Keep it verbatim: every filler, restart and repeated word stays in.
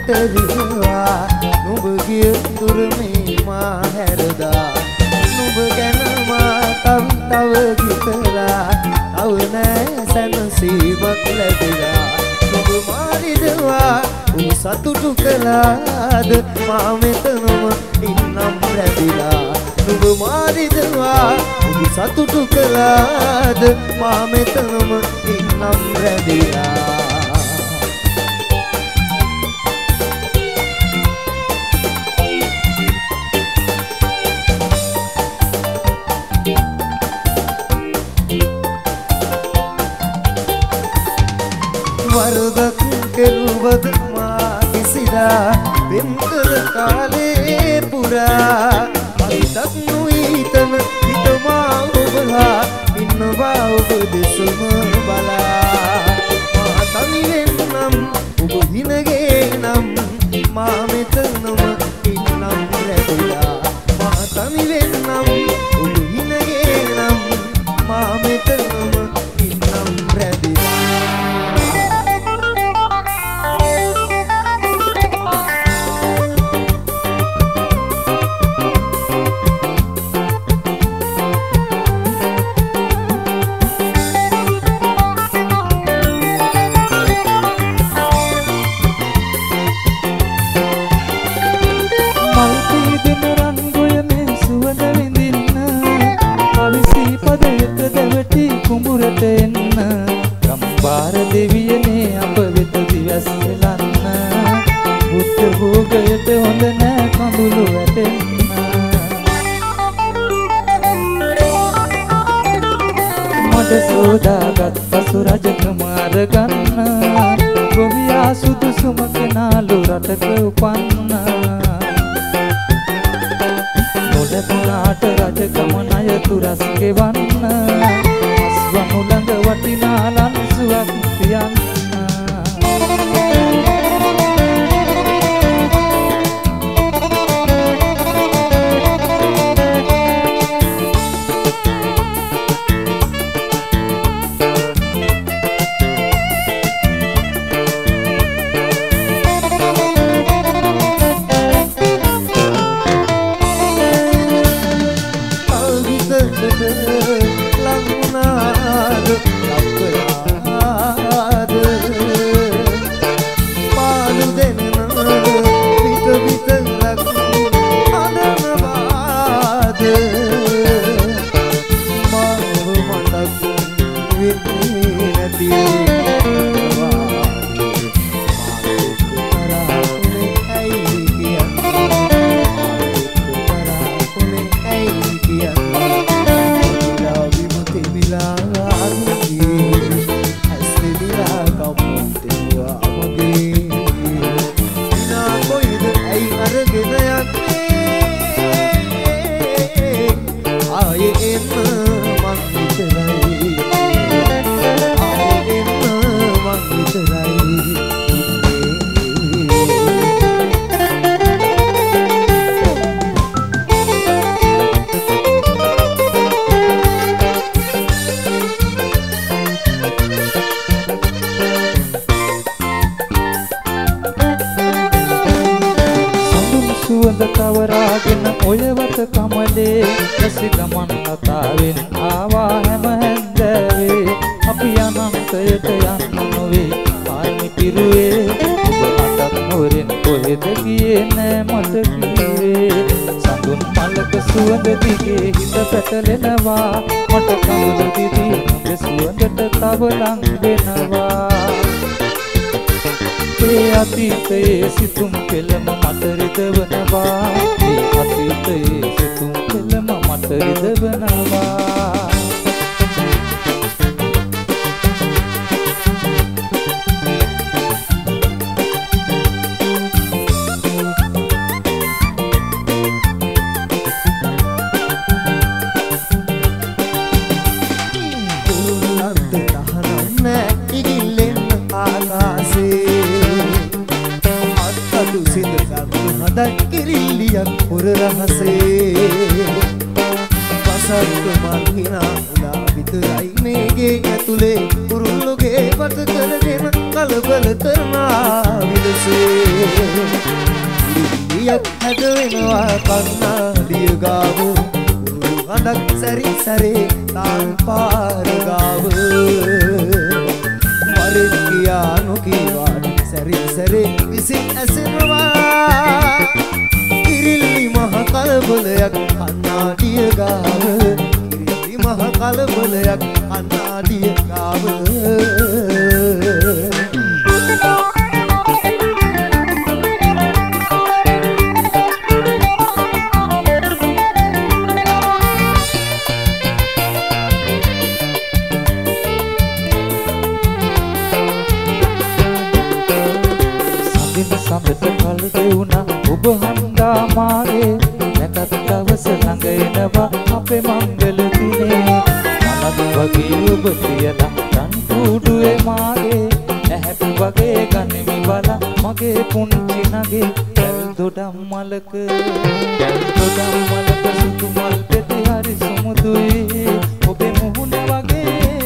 මට රිදවා නුඹ ගිය දුර මේ මා හැරදා නුඹ ගැන මා තව තව හිතලා තව නෑ සැනසීමක් ලැබිලා නුඹ මා රිදවා උන් සතුටු කළාද මා මෙතනම ඉන්නම් රැඳිලා නුඹ මා රිදවා උන් සතුටු කළාද මා මෙතනම ඉන්නම් රැඳිලා වරදක් කෙරුවද මා කිසිදා වෙන්කර කාලේ පුරා අයිතක් නොයිතන හිතමා ඔබලා ඉන්නවා ඔබ දෙසම බලා මා තනි වෙන්නම් ඔබ හිනගේ නම් මා මෙතනම ඉන්නම් රැඳිලා මා තනි වෙන්නම් ඔබ හිනගේ නම් මා මෙතනම ඉන්නම් රැඳිලා ගම්බාර දෙවියනේ අප වෙත දිවස් වෙලන්න බුද්ධ භෝගයට හොඳ නෑ කඳුළු වැටෙන්න මඩ සෝදාගත් පසු රජකම අරගන්න ගොවියා සුදුසුම කෙනාලු රටක උපන්න නොලැබුණාට රජකම ණය තුරස් ගෙවන්න වනුලඟ වටිනා ලන්සුවක් තියන්න සුවඳ කවරාගෙන ඔය වත කමලේ රැසි ගමන් කතාවෙන් ආවා හැම හැන්දෑවේ අපි අනන්තයට යන්න නොවේ පාරමි පිරුවේ ඔබ මටත් හොරෙන් කොහෙද ගියේ නෑ මට කිව්වේ සඳුන් මලක සුවඳ දිගේ හිත පැටලෙනවා මට කඳුළු දිදී නුඹේ සුවඳට තව ලං වෙනවා ඒ අතීතයේ සිතුම් පෙළම මට රිදවනවා ඒ අතීතයේ සිතුම් පෙළම මට රිදවනවා කිරිල්ලියක් පුර රහසේ පසක් මල්හිනා උලා විතරයි මේගේ ඇතුලේ කුරුල්ලෝගේ වට කරගෙන කලබල කරනා විදසේ ලියක් හැදවෙනවා කන්නාඩිය ගාව අඳක් සැරි සැරේ තාන් පාර ගාව මරෙන් කියා නොකීවාට සැරි සැරේ විසින් ඇසෙනවා කිරිල්ලි මහ කලබලයක් කන්නාඩිය ගාව කිරිල්ලි මහ කලබලයක් කන්නාඩිය ගාව සඳට කල් දෙවුණා ඔබ හන්දා මාගේ නැකත් දවස ළඟ එනවා අපේ මංගල දිනේ මනත් වගේ ඔබ තියලා රන් කුඩුවේ මාගේ ඇහැපි වගේ ගනිමි බලා මගේ පුංචි නගේ කල් දොඩම් මලක කල් දොඩම් මලක සුදු මල් පෙති හරි සුමුදුයි ඔබේ මුහුණ වගේ